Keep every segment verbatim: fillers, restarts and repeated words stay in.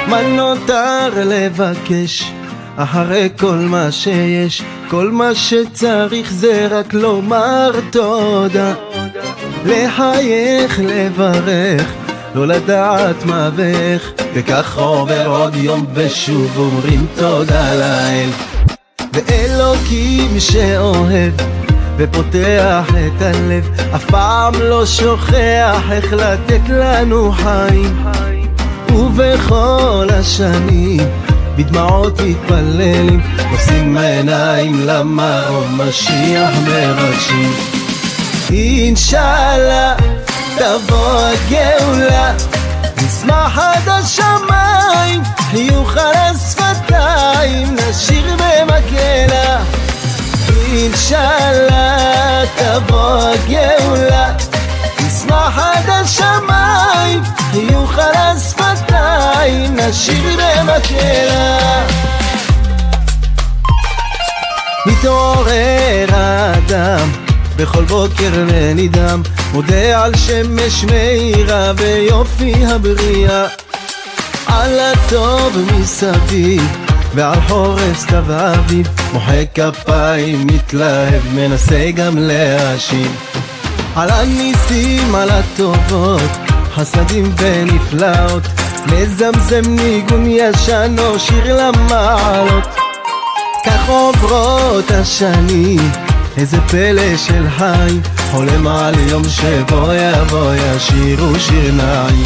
מה נותר לבקש אחרי כל מה שיש? כל מה שצריך זה רק לומר תודה, לחייך, לברך, לא לדעת מה ואיך, וכך עובר עוד יום ושוב אומרים תודה לאל. ואלוקים שאוהב ופותח את הלב אף פעם לא שוכח איך לתת לנו חיים, ובכל השנים בדמעות מתפללים, נושאים העיניים למרום משיח מבקשים. אינשאללה תבוא הגאולה, נשמח עד השמיים, חיוך על השפתיים, נשיר במקהלה. אינשאללה תבוא הגאולה, נשמח עד השמיים, חיוך על השפתיים, נשיר במקהלה. מתעורר האדם בכל בוקר ונדהם, מודה על שמש מאירה ויופי הבריאה, על הטוב מסביב ועל חורף סתיו האביב, מוחא כפיים מתלהב מנסה גם להשיב על הניסים, על הטובות, חסדים ונפלאות, מזמזם ניגון ישן או שיר למעלות. כך עוברות השנים, איזה פלא של חיים, חולם על יום שבו יבוא ישירו שיר נעים.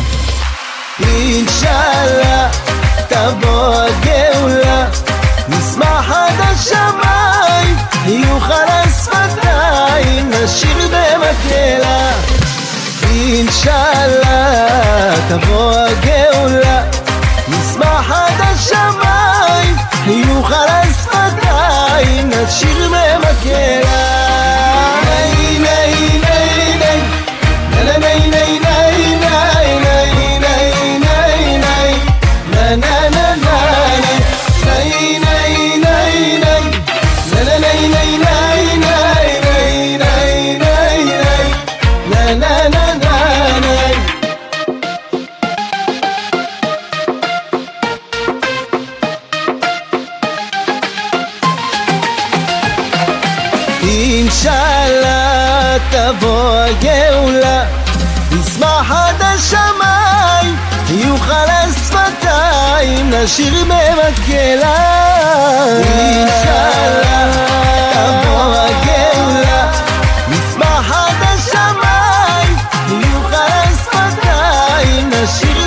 אינשאללה תבוא הגאולה, נשמח עד השמיים, חיוך על השפתיים, נשיר במקהלה. אינשאללה תבוא הגאולה, נשמח עד השמיים, חיוך על השפתיים, נשיר במקהלה. אינשאללה תבוא הגאולה, נשמח עד השמיים, חיוך על השפתיים, נשיר במקהלה. אינשאללה תבוא הגאולה, נשמח עד השמיים, חיוך על השפתיים, נשיר